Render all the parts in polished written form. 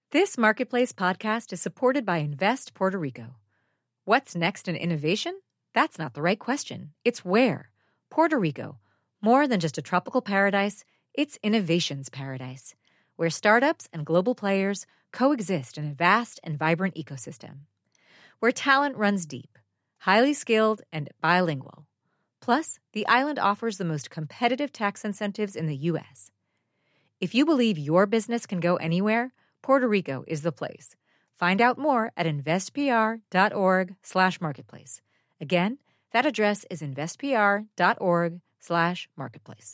This Marketplace podcast is supported by Invest Puerto Rico. What's next in innovation? That's not the right question. It's where. Puerto Rico. More than just a tropical paradise, it's innovation's paradise, where startups and global players coexist in a vast and vibrant ecosystem. Where talent runs deep, highly skilled, and bilingual. Plus, the island offers the most competitive tax incentives in the U.S. If you believe your business can go anywhere, Puerto Rico is the place. Find out more at investpr.org/marketplace. Again, that address is investpr.org/marketplace.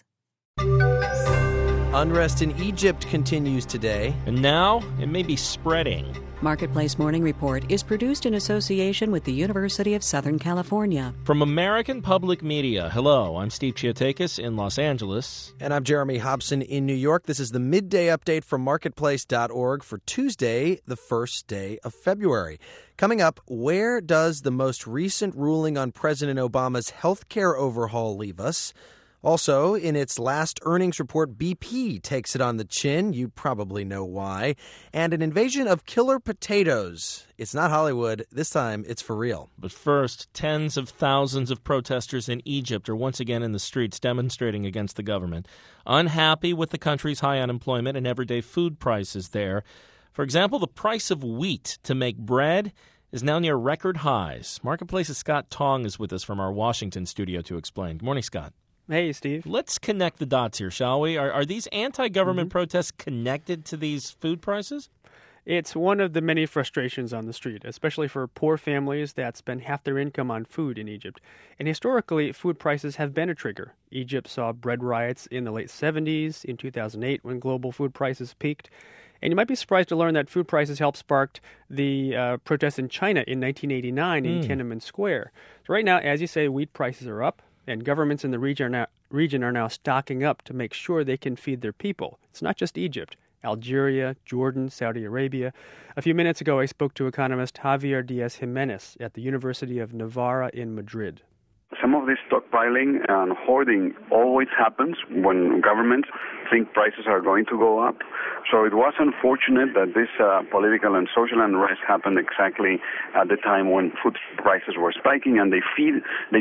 Unrest in Egypt continues today. And now it may be spreading. Marketplace Morning Report is produced in association with the University of Southern California. From American Public Media, hello, I'm Steve Chiotakis in Los Angeles. And I'm Jeremy Hobson in New York. This is the midday update from marketplace.org for Tuesday, the first day of February. Coming up, where does the most recent ruling on President Obama's health care overhaul leave us? Also, in its last earnings report, BP takes it on the chin. You probably know why. And an invasion of killer potatoes. It's not Hollywood. This time, it's for real. But first, tens of thousands of protesters in Egypt are once again in the streets demonstrating against the government, unhappy with the country's high unemployment and everyday food prices there. For example, the price of wheat to make bread is now near record highs. Marketplace's Scott Tong is with us from our Washington studio to explain. Good morning, Scott. Hey, Steve. Let's connect the dots here, shall we? Are these anti-government protests connected to these food prices? It's one of the many frustrations on the street, especially for poor families that spend half their income on food in Egypt. And historically, food prices have been a trigger. Egypt saw bread riots in the late 70s, in 2008 when global food prices peaked. And you might be surprised to learn that food prices helped spark the protests in China in 1989 in Tiananmen Square. So right now, as you say, wheat prices are up. And governments in the region are now stocking up to make sure they can feed their people. It's not just Egypt. Algeria, Jordan, Saudi Arabia. A few minutes ago, I spoke to economist Javier Diaz-Jimenez at the University of Navarra in Madrid. Some of this stockpiling and hoarding always happens when governments think prices are going to go up. So it was unfortunate that this political and social unrest happened exactly at the time when food prices were spiking, and they feed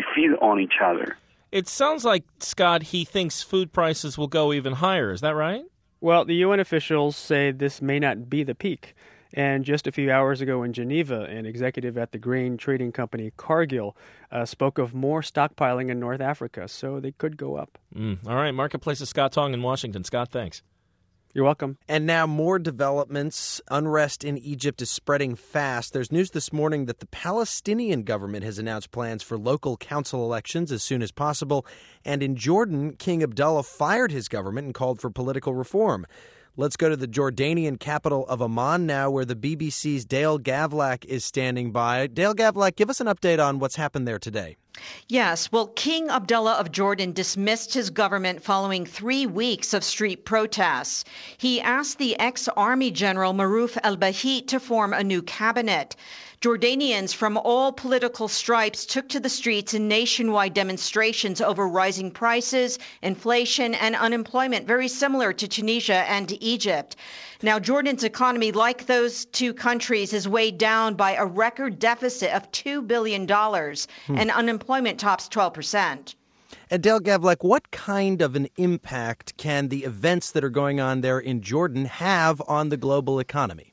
on each other. It sounds like, Scott, he thinks food prices will go even higher. Is that right? Well, the UN officials say this may not be the peak. And just a few hours ago in Geneva, an executive at the grain trading company Cargill spoke of more stockpiling in North Africa, so they could go up. All right, Marketplace's Scott Tong in Washington. Scott, thanks. You're welcome. And now more developments. Unrest in Egypt is spreading fast. There's news this morning that the Palestinian government has announced plans for local council elections as soon as possible. And in Jordan, King Abdullah fired his government and called for political reform. Let's go to the Jordanian capital of Amman now, where the BBC's Dale Gavlak is standing by. Dale Gavlak, give us an update on what's happened there today. Yes, well, King Abdullah of Jordan dismissed his government following 3 weeks of street protests. He asked the ex-army general Maruf al-Bahit to form a new cabinet. Jordanians from all political stripes took to the streets in nationwide demonstrations over rising prices, inflation, and unemployment, very similar to Tunisia and Egypt. Now, Jordan's economy, like those two countries, is weighed down by a record deficit of $2 billion, and unemployment tops 12%. And Dale Gavlak, what kind of an impact can the events that are going on there in Jordan have on the global economy?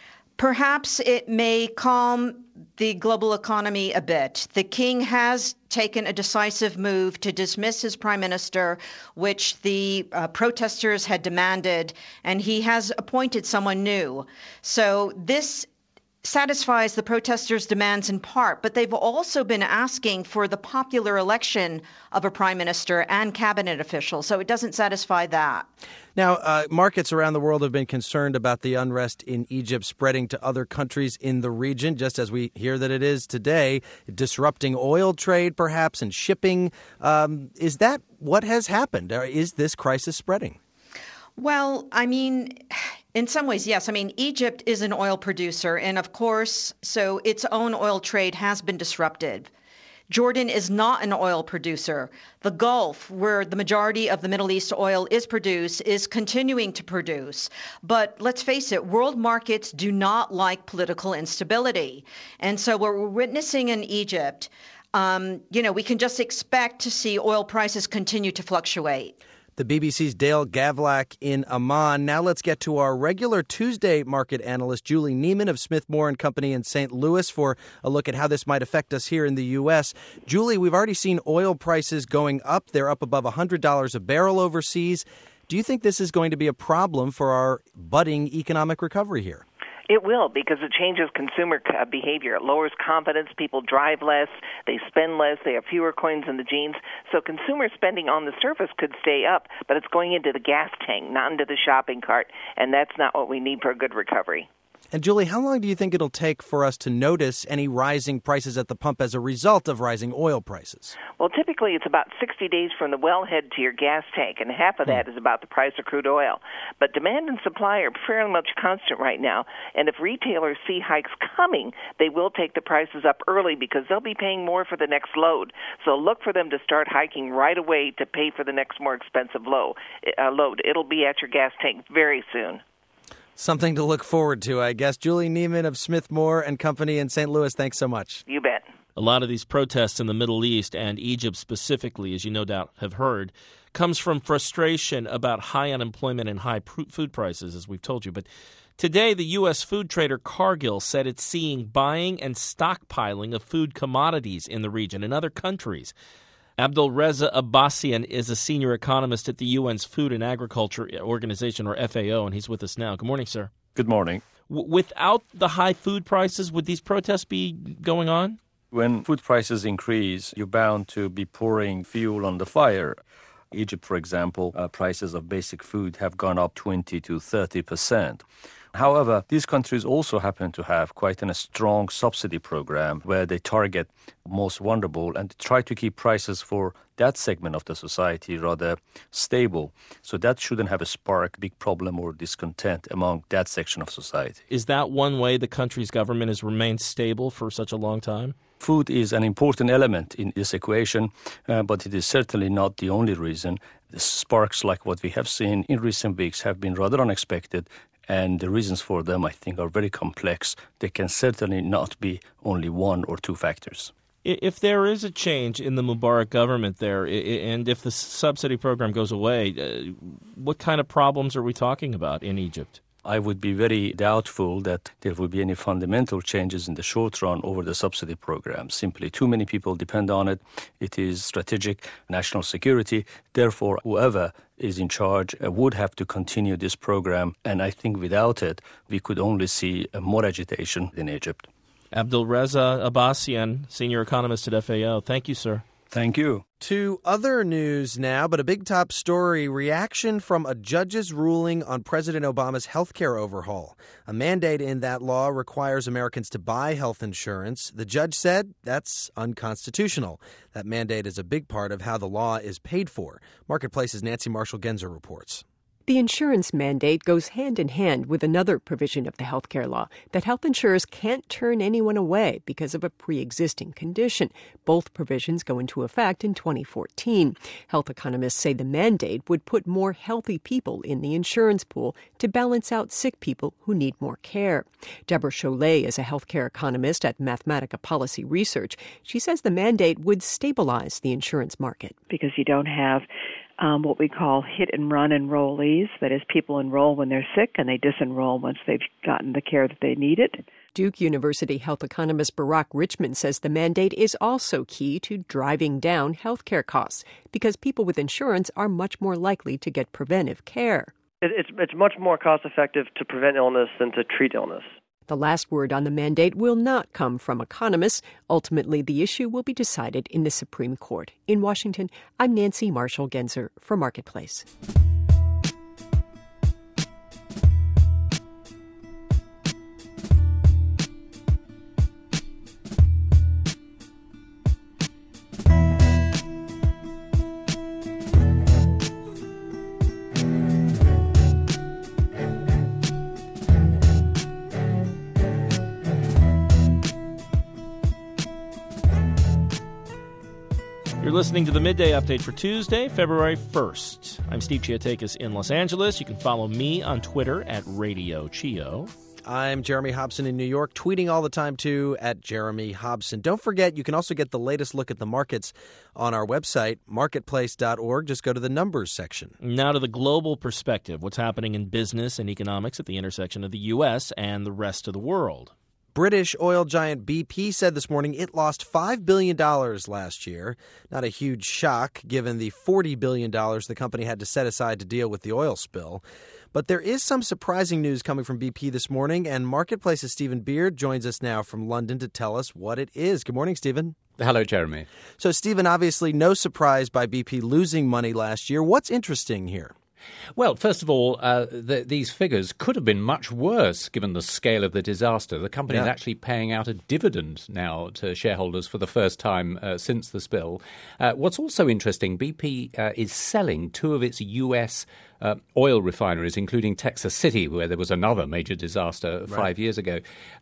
Perhaps it may calm the global economy a bit. The king has taken a decisive move to dismiss his prime minister, which the protesters had demanded, and he has appointed someone new. So this satisfies the protesters' demands in part, but they've also been asking for the popular election of a prime minister and cabinet officials, so it doesn't satisfy that. Now, markets around the world have been concerned about the unrest in Egypt spreading to other countries in the region, just as we hear that it is today, disrupting oil trade perhaps and shipping. Is that what has happened? Or is this crisis spreading? Well, I mean, in some ways, yes. I mean, Egypt is an oil producer, and of course, so its own oil trade has been disrupted. Jordan is not an oil producer. The Gulf, where the majority of the Middle East oil is produced, is continuing to produce. But let's face it, world markets do not like political instability. And so what we're witnessing in Egypt, we can just expect to see oil prices continue to fluctuate. The BBC's Dale Gavlak in Amman. Now let's get to our regular Tuesday market analyst, Julie Neiman of Smith Moore & Company in St. Louis, for a look at how this might affect us here in the U.S. Julie, we've already seen oil prices going up. They're up above $100 a barrel overseas. Do you think this is going to be a problem for our budding economic recovery here? It will, because it changes consumer behavior. It lowers confidence. People drive less. They spend less. They have fewer coins in the jeans. So consumer spending on the surface could stay up, but it's going into the gas tank, not into the shopping cart, and that's not what we need for a good recovery. And Julie, how long do you think it'll take for us to notice any rising prices at the pump as a result of rising oil prices? Well, typically it's about 60 days from the wellhead to your gas tank, and half of that is about the price of crude oil. But demand and supply are fairly much constant right now, and if retailers see hikes coming, they will take the prices up early because they'll be paying more for the next load. So look for them to start hiking right away to pay for the next more expensive load. It'll be at your gas tank very soon. Something to look forward to, I guess. Julie Neiman of Smith Moore & Company in St. Louis, thanks so much. You bet. A lot of these protests in the Middle East and Egypt specifically, as you no doubt have heard, comes from frustration about high unemployment and high food prices, as we've told you. But today, the U.S. food trader Cargill said it's seeing buying and stockpiling of food commodities in the region and other countries. Abdulreza Abbasian is a senior economist at the UN's Food and Agriculture Organization, or FAO, and he's with us now. Good morning, sir. Good morning. Without the high food prices, would these protests be going on? When food prices increase, you're bound to be pouring fuel on the fire. Egypt, for example, prices of basic food have gone up 20 to 30%. However, these countries also happen to have quite a strong subsidy program where they target most vulnerable and try to keep prices for that segment of the society rather stable. So that shouldn't have a spark big problem or discontent among that section of society. Is that one way the country's government has remained stable for such a long time? Food is an important element in this equation, but it is certainly not the only reason. The sparks like what we have seen in recent weeks have been rather unexpected, and the reasons for them, I think, are very complex. They can certainly not be only one or two factors. If there is a change in the Mubarak government there, and if the subsidy program goes away, what kind of problems are we talking about in Egypt? I would be very doubtful that there will be any fundamental changes in the short run over the subsidy program. Simply too many people depend on it. It is strategic national security. Therefore, whoever is in charge would have to continue this program. And I think without it, we could only see more agitation in Egypt. Abdulreza Abbasian, senior economist at FAO. Thank you, sir. Thank you. To other news now, but a big top story, reaction from a judge's ruling on President Obama's health care overhaul. A mandate in that law requires Americans to buy health insurance. The judge said that's unconstitutional. That mandate is a big part of how the law is paid for. Marketplace's Nancy Marshall-Genzer reports. The insurance mandate goes hand in hand with another provision of the health care law, that health insurers can't turn anyone away because of a pre-existing condition. Both provisions go into effect in 2014. Health economists say the mandate would put more healthy people in the insurance pool to balance out sick people who need more care. Deborah Cholet is a health care economist at Mathematica Policy Research. She says the mandate would stabilize the insurance market. Because you don't have what we call hit-and-run enrollees. That is, people enroll when they're sick and they disenroll once they've gotten the care that they needed. Duke University health economist Barak Richmond says the mandate is also key to driving down health care costs because people with insurance are much more likely to get preventive care. It's much more cost-effective to prevent illness than to treat illness. The last word on the mandate will not come from economists. Ultimately, the issue will be decided in the Supreme Court. In Washington, I'm Nancy Marshall-Genzer for Marketplace. You're listening to the Midday Update for Tuesday, February 1st. I'm Steve Chiatakis in Los Angeles. You can follow me on Twitter at Radio Chio. I'm Jeremy Hobson in New York, tweeting all the time, too, at Jeremy Hobson. Don't forget, you can also get the latest look at the markets on our website, marketplace.org. Just go to the numbers section. Now to the global perspective, what's happening in business and economics at the intersection of the U.S. and the rest of the world. British oil giant BP said this morning it lost $5 billion last year. Not a huge shock, given the $40 billion the company had to set aside to deal with the oil spill. But there is some surprising news coming from BP this morning, and Marketplace's Stephen Beard joins us now from London to tell us what it is. Good morning, Stephen. Hello, Jeremy. So, Stephen, obviously no surprise by BP losing money last year. What's interesting here? Well, first of all, these figures could have been much worse given the scale of the disaster. The company is actually paying out a dividend now to shareholders for the first time since the spill. What's also interesting, BP is selling two of its U.S. Oil refineries, including Texas City, where there was another major disaster 5 years ago.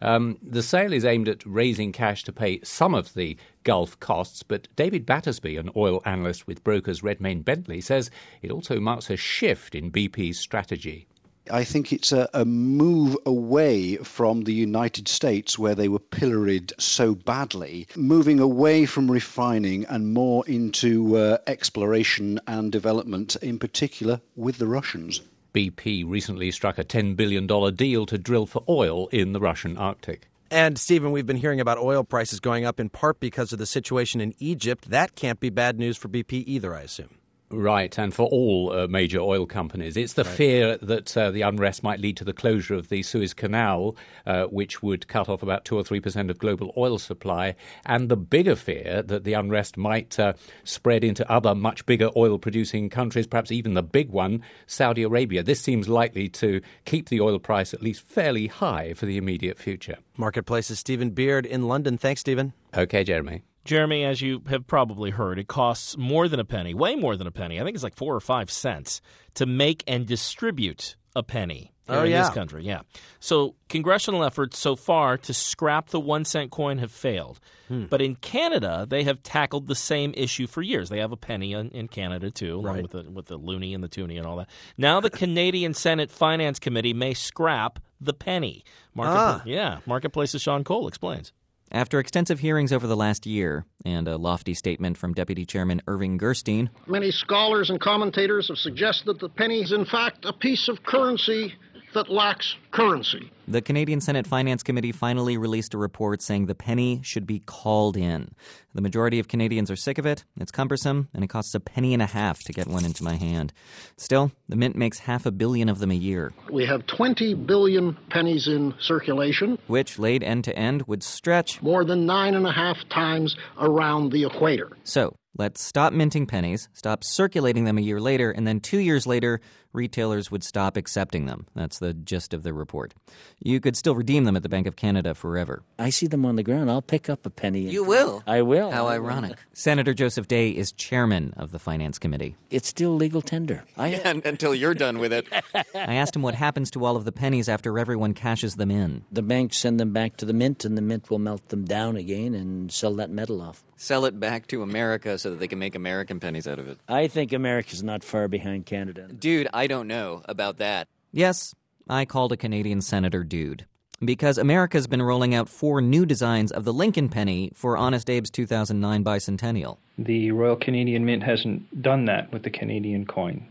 The sale is aimed at raising cash to pay some of the Gulf costs, but David Battersby, an oil analyst with brokers Redmayne Bentley, says it also marks a shift in BP's strategy. I think it's a move away from the United States, where they were pilloried so badly, moving away from refining and more into exploration and development, in particular with the Russians. BP recently struck a $10 billion deal to drill for oil in the Russian Arctic. And, Stephen, we've been hearing about oil prices going up in part because of the situation in Egypt. That can't be bad news for BP either, I assume. Right, and for all major oil companies. It's the fear that the unrest might lead to the closure of the Suez Canal, which would cut off about 2 or 3% of global oil supply, and the bigger fear that the unrest might spread into other much bigger oil-producing countries, perhaps even the big one, Saudi Arabia. This seems likely to keep the oil price at least fairly high for the immediate future. Marketplace's Stephen Beard in London. Thanks, Stephen. Okay, Jeremy. Jeremy, as you have probably heard, it costs more than a penny, way more than a penny. I think it's like 4 or 5 cents to make and distribute a penny in this country. Yeah. So congressional efforts so far to scrap the 1 cent coin have failed. But in Canada, they have tackled the same issue for years. They have a penny in Canada, too, along with the loonie and the toonie and all that. Now the Canadian Senate Finance Committee may scrap the penny. Marketplace's Sean Cole explains. After extensive hearings over the last year and a lofty statement from Deputy Chairman Irving Gerstein, many scholars and commentators have suggested the penny is in fact a piece of currency that lacks currency. The Canadian Senate Finance Committee finally released a report saying the penny should be called in. The majority of Canadians are sick of it. It's cumbersome, and it costs $1.50 to get one into my hand. Still, the Mint makes 500 million of them a year. We have 20 billion pennies in circulation, which, laid end to end, would stretch more than 9.5 times around the equator. So, let's stop minting pennies, stop circulating them a year later, and then 2 years later, retailers would stop accepting them. That's the gist of the report. You could still redeem them at the Bank of Canada forever. I see them on the ground. I'll pick up a penny. You will? I will. How ironic. Senator Joseph Day is chairman of the Finance Committee. It's still legal tender. Until you're done with it. I asked him what happens to all of the pennies after everyone cashes them in. The banks send them back to the Mint, and the Mint will melt them down again and sell that metal off. Sell it back to America so that they can make American pennies out of it. I think America's not far behind Canada. Dude, I don't know about that. Yes, I called a Canadian senator dude. Because America's been rolling out 4 new designs of the Lincoln penny for Honest Abe's 2009 bicentennial. The Royal Canadian Mint hasn't done that with the Canadian coin.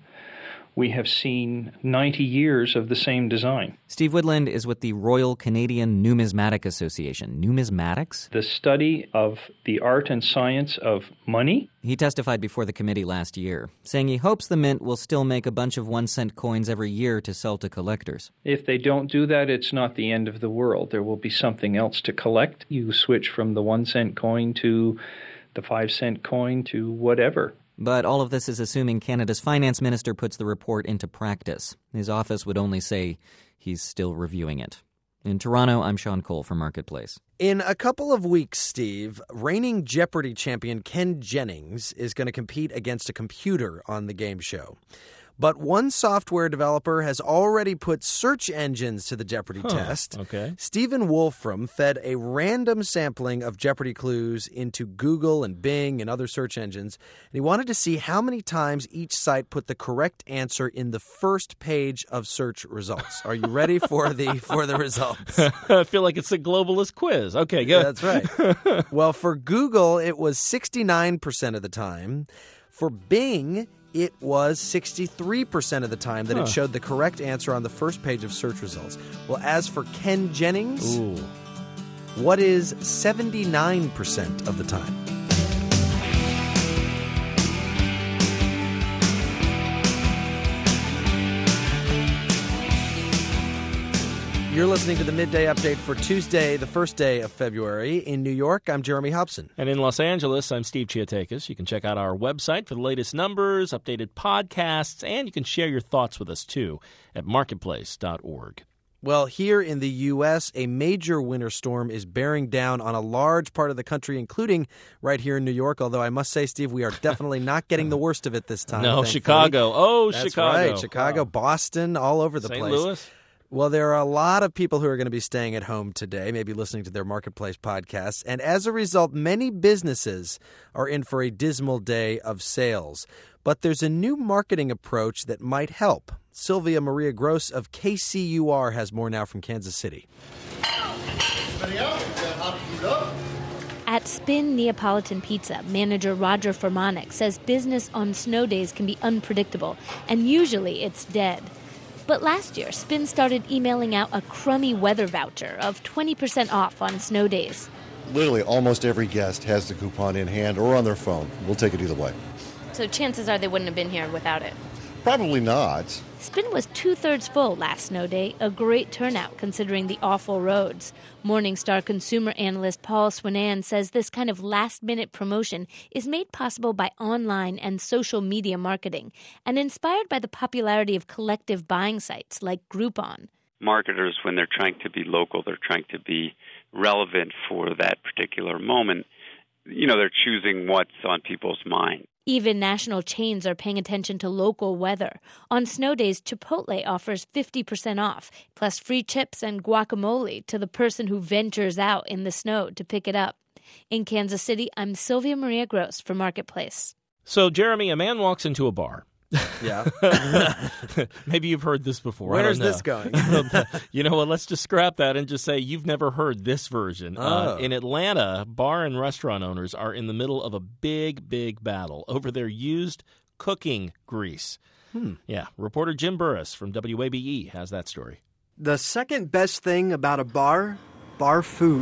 We have seen 90 years of the same design. Steve Woodland is with the Royal Canadian Numismatic Association. Numismatics? The study of the art and science of money. He testified before the committee last year, saying he hopes the Mint will still make a bunch of 1 cent coins every year to sell to collectors. If they don't do that, it's not the end of the world. There will be something else to collect. You switch from the 1 cent coin to the 5 cent coin to whatever. But all of this is assuming Canada's finance minister puts the report into practice. His office would only say he's still reviewing it. In Toronto, I'm Sean Cole for Marketplace. In a couple of weeks, Steve, reigning Jeopardy champion Ken Jennings is going to compete against a computer on the game show. But one software developer has already put search engines to the Jeopardy test. Okay. Stephen Wolfram fed a random sampling of Jeopardy clues into Google and Bing and other search engines, and he wanted to see how many times each site put the correct answer in the first page of search results. Are you ready for the results? I feel like it's a globalist quiz. Okay, good. That's right. Well, for Google, it was 69% of the time. For Bing, it was 63% of the time that it showed the correct answer on the first page of search results. Well, as for Ken Jennings, what is 79% of the time? You're listening to the Midday Update for Tuesday, the first day of February. In New York, I'm Jeremy Hobson. And in Los Angeles, I'm Steve Chiatakis. You can check out our website for the latest numbers, updated podcasts, and you can share your thoughts with us, too, at marketplace.org. Well, here in the U.S., a major winter storm is bearing down on a large part of the country, including right here in New York. Although I must say, Steve, we are definitely not getting the worst of it this time. No, thankfully. Chicago. Oh, That's Chicago. Right. Chicago, Boston, all over the St. place. Louis. Well, there are a lot of people who are going to be staying at home today, maybe listening to their Marketplace podcasts. And as a result, many businesses are in for a dismal day of sales. But there's a new marketing approach that might help. Sylvia Maria Gross of KCUR has more now from Kansas City. At Spin Neapolitan Pizza, manager Roger Fermanic says business on snow days can be unpredictable, and usually it's dead. But last year, Spin started emailing out a crummy weather voucher of 20% off on snow days. Literally almost every guest has the coupon in hand or on their phone. We'll take it either way. So chances are they wouldn't have been here without it. Probably not. Spin was 2/3 full last snow day, a great turnout considering the awful roads. Morningstar consumer analyst Paul Swinan says this kind of last-minute promotion is made possible by online and social media marketing and inspired by the popularity of collective buying sites like Groupon. Marketers, when they're trying to be local, they're trying to be relevant for that particular moment. You know, they're choosing what's on people's mind. Even national chains are paying attention to local weather. On snow days, Chipotle offers 50% off, plus free chips and guacamole to the person who ventures out in the snow to pick it up. In Kansas City, I'm Sylvia Maria Gross for Marketplace. So, Jeremy, a man walks into a bar. Yeah. Maybe you've heard this before. Where's this going? You know what? Let's just scrap that and just say you've never heard this version. In Atlanta, bar and restaurant owners are in the middle of a big, big battle over their used cooking grease. Yeah. Reporter Jim Burris from WABE has that story. The second best thing about a bar food.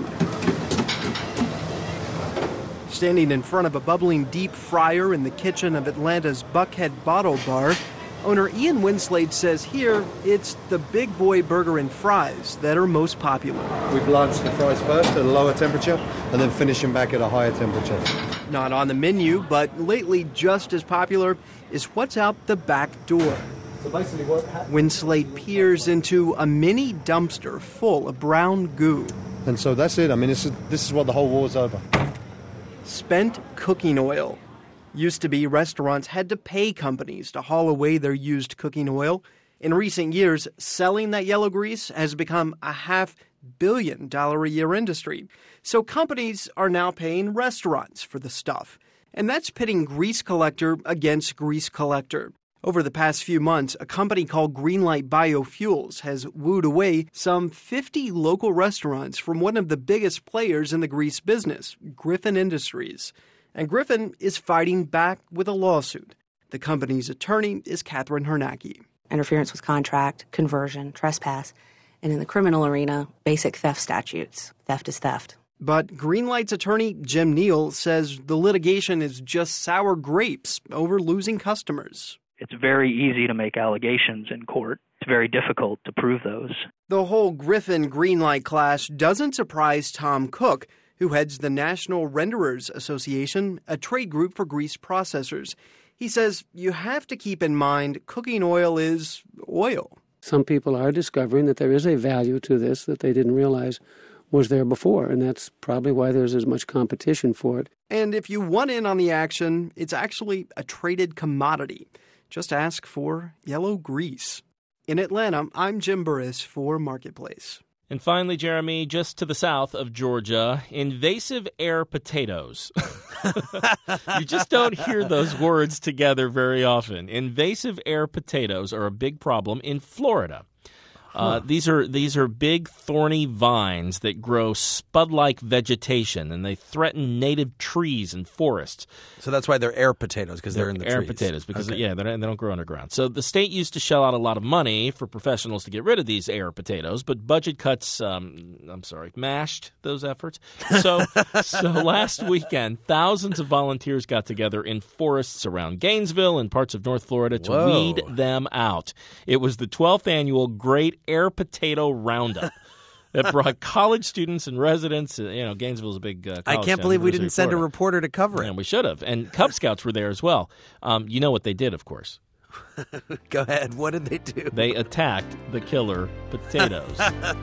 Standing in front of a bubbling deep fryer in the kitchen of Atlanta's Buckhead Bottle Bar, owner Ian Winslade says here it's the Big Boy burger and fries that are most popular. We blanch the fries first at a lower temperature and then finish them back at a higher temperature. Not on the menu, but lately just as popular is what's out the back door. So basically what happens... Winslade peers into a mini dumpster full of brown goo. And so that's it. I mean, this is what the whole war's over. Spent cooking oil. Used to be restaurants had to pay companies to haul away their used cooking oil. In recent years, selling that yellow grease has become a $500 million a year industry. So companies are now paying restaurants for the stuff. And that's pitting grease collector against grease collector. Over the past few months, a company called Greenlight Biofuels has wooed away some 50 local restaurants from one of the biggest players in the grease business, Griffin Industries. And Griffin is fighting back with a lawsuit. The company's attorney is Catherine Hernacki. Interference with contract, conversion, trespass, and in the criminal arena, basic theft statutes. Theft is theft. But Greenlight's attorney, Jim Neal, says the litigation is just sour grapes over losing customers. It's very easy to make allegations in court. It's very difficult to prove those. The whole Griffin Greenlight clash doesn't surprise Tom Cook, who heads the National Renderers Association, a trade group for grease processors. He says you have to keep in mind cooking oil is oil. Some people are discovering that there is a value to this that they didn't realize was there before, and that's probably why there's as much competition for it. And if you want in on the action, it's actually a traded commodity. Just ask for yellow grease. In Atlanta, I'm Jim Burris for Marketplace. And finally, Jeremy, just to the south of Georgia, invasive air potatoes. You just don't hear those words together very often. Invasive air potatoes are a big problem in Florida. These are big thorny vines that grow spud-like vegetation, and they threaten native trees and forests. So that's why they're air potatoes, because they're in the air trees. Potatoes, because okay. they don't grow underground. So the state used to shell out a lot of money for professionals to get rid of these air potatoes, but budget cuts, mashed those efforts. So last weekend, thousands of volunteers got together in forests around Gainesville and parts of North Florida to weed them out. It was the 12th annual Great Air Potato Roundup that brought college students and residents. Gainesville's a big college I can't town, believe we University didn't of send a Florida. reporter to cover it. And we should have. And Cub Scouts were there as well. You know what they did, of course. Go ahead. What did they do? They attacked the killer potatoes.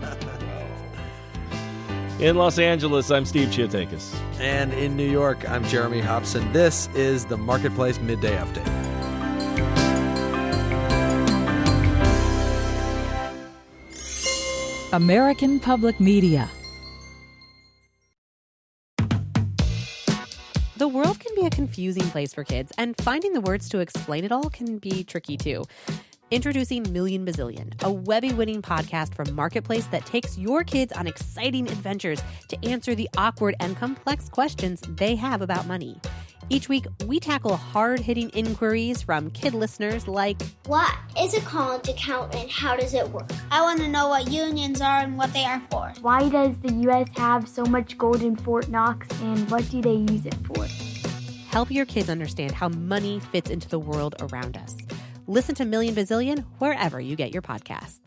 In Los Angeles, I'm Steve Chiotakis. And in New York, I'm Jeremy Hobson. This is the Marketplace Midday Update. American Public Media. The world can be a confusing place for kids, and finding the words to explain it all can be tricky too. Introducing Million Bazillion, a Webby-winning podcast from Marketplace that takes your kids on exciting adventures to answer the awkward and complex questions they have about money. Each week, we tackle hard-hitting inquiries from kid listeners like, what is a college account and how does it work? I want to know what unions are and what they are for. Why does the U.S. have so much gold in Fort Knox and what do they use it for? Help your kids understand how money fits into the world around us. Listen to Million Bazillion wherever you get your podcasts.